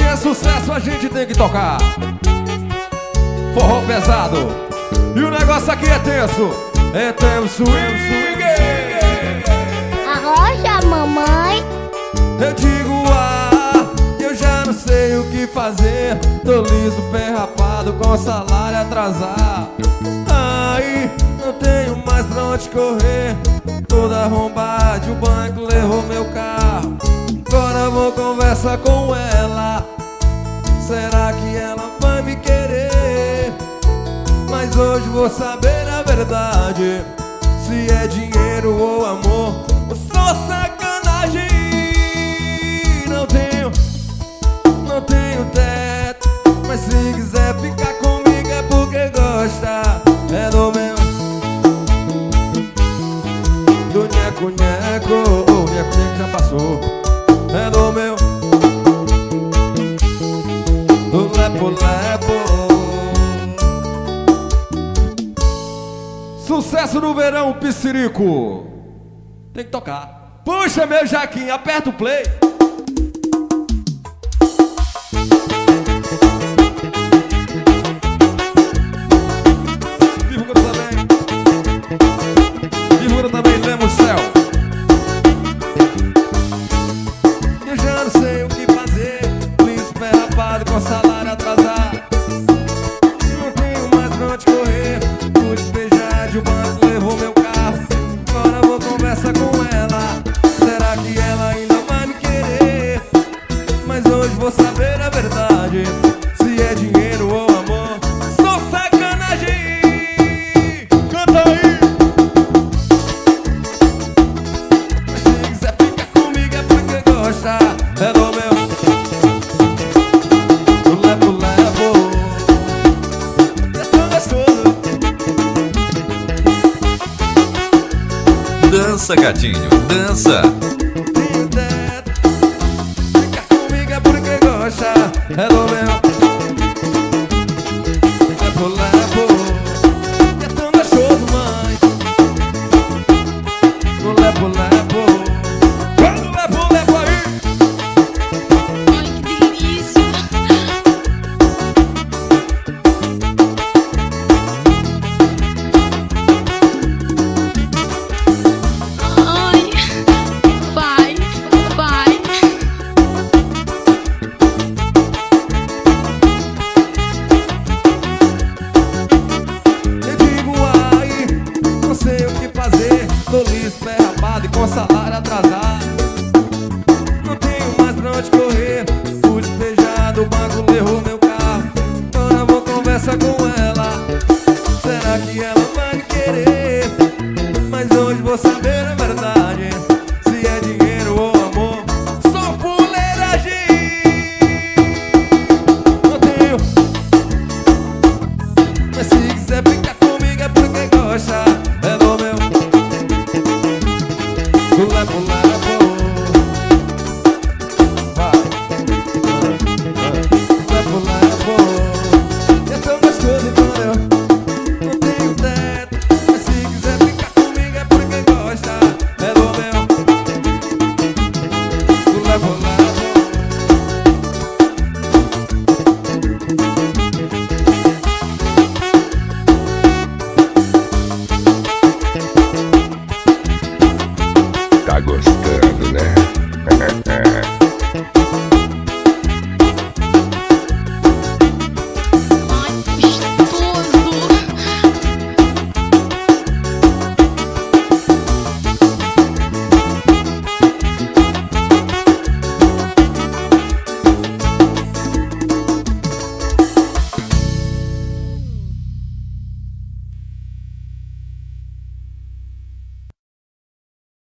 é sucesso, a gente tem que tocar. Forró pesado. E o negócio aqui é tenso. É tenso, swing. Arrocha, mamãe. Eu digo eu já não sei o que fazer. Tô liso, pé rapado, com salário atrasado. Ai, não tenho mais pra onde correr. Toda arrombada, o banco levou meu carro. Agora vou conversar com ela. Será que ela vai me querer? Mas hoje vou saber a verdade, se é dinheiro ou amor ou só sacanagem. Não tenho teto, mas se quiser ficar comigo é porque gosta. É do meu, do nheco-nheco. O nheco-nheco já passou. É do meu, do lepo-lepo. Sucesso no verão, Piscirico. Tem que tocar. Puxa, meu Jaquinho, aperta o play. Divulga também. Divulga também, Lemos Céu. Eu já não sei o que fazer. Liso, pé rapado, com salário atrasado. Não tenho mais pra onde correr. Fui despejar de um banco, levou meu carro. Agora vou conversar com ela. Será que ela ainda vai me querer? Mas hoje vou saber a verdade, se é dinheiro ou amor. Sou sacanagem. Canta aí. Mas se quiser ficar comigo é porque gosta. É do meu, do levo-levo. É tão gostoso. Dança Gatinho,